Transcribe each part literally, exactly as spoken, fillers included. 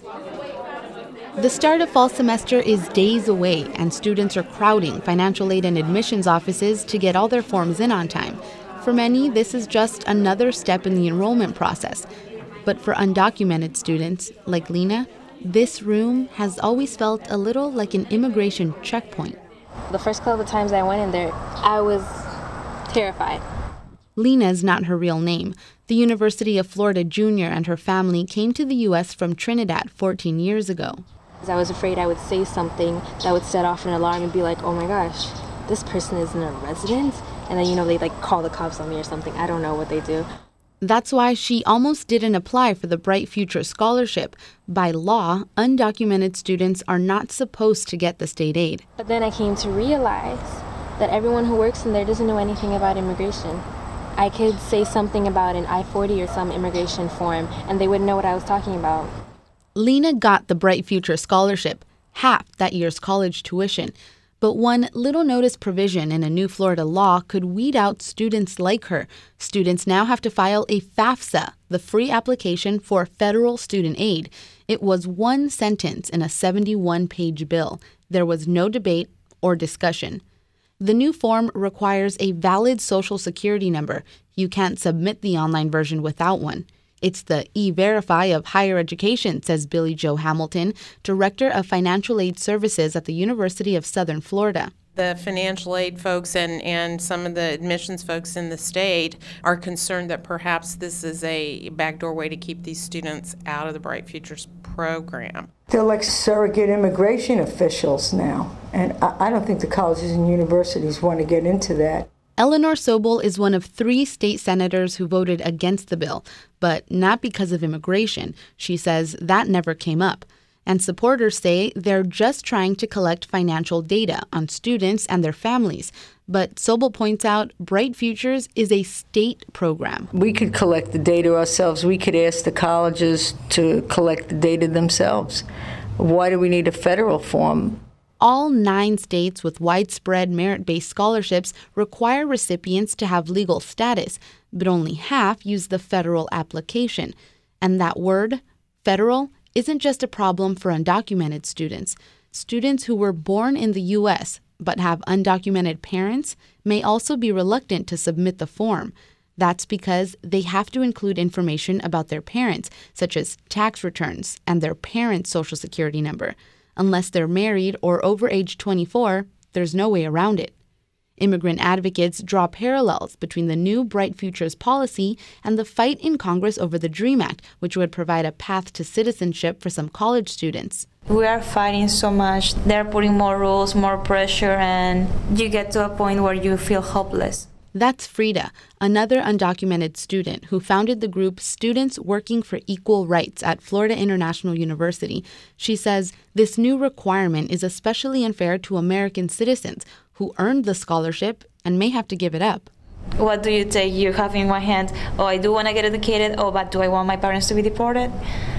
The start of fall semester is days away, and students are crowding financial aid and admissions offices to get all their forms in on time. For many, this is just another step in the enrollment process. But for undocumented students, like Lena, this room has always felt a little like an immigration checkpoint. The first couple of times I went in there, I was terrified. Lena is not her real name. The University of Florida junior and her family came to the U S from Trinidad fourteen years ago. I was afraid I would say something that would set off an alarm and be like, oh my gosh, this person isn't a resident? And then, you know, they like call the cops on me or something. I don't know what they do. That's why she almost didn't apply for the Bright Future Scholarship. By law, undocumented students are not supposed to get the state aid. But then I came to realize that everyone who works in there doesn't know anything about immigration. I could say something about an I forty or some immigration form, and they wouldn't know what I was talking about. Lena got the Bright Future Scholarship, half that year's college tuition. But one little notice provision in a new Florida law could weed out students like her. Students now have to file a FAFSA, the free application for federal student aid. It was one sentence in a seventy-one page bill. There was no debate or discussion. The new form requires a valid Social Security number. You can't submit the online version without one. It's the E-Verify of higher education, says Billy Joe Hamilton, Director of Financial Aid Services at the University of Southern Florida. The financial aid folks and, and some of the admissions folks in the state are concerned that perhaps this is a backdoor way to keep these students out of the Bright Futures program. They're like surrogate immigration officials now, and I, I don't think the colleges and universities want to get into that. Eleanor Sobel is one of three state senators who voted against the bill, but not because of immigration. She says that never came up. And supporters say they're just trying to collect financial data on students and their families. But Sobel points out Bright Futures is a state program. We could collect the data ourselves. We could ask the colleges to collect the data themselves. Why do we need a federal form? All nine states with widespread merit-based scholarships require recipients to have legal status, but only half use the federal application. And that word, federal, isn't just a problem for undocumented students. Students who were born in the U S but have undocumented parents may also be reluctant to submit the form. That's because they have to include information about their parents, such as tax returns and their parents' Social Security number. Unless they're married or over age twenty-four, there's no way around it. Immigrant advocates draw parallels between the new Bright Futures policy and the fight in Congress over the DREAM Act, which would provide a path to citizenship for some college students. We are fighting so much. They're putting more rules, more pressure, and you get to a point where you feel hopeless. That's Frida, another undocumented student who founded the group Students Working for Equal Rights at Florida International University. She says this new requirement is especially unfair to American citizens who earned the scholarship and may have to give it up. What do you take? You have in one hand, oh, I do want to get educated, oh, but do I want my parents to be deported?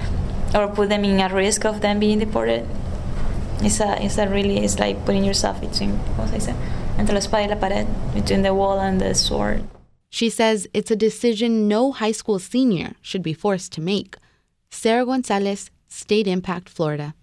Or put them in a risk of them being deported? It's a, it's a really, it's like putting yourself between, ¿cómo se dice? Entre la espada y la pared, between the wall and the sword. She says it's a decision no high school senior should be forced to make. Sarah Gonzalez, State Impact, Florida.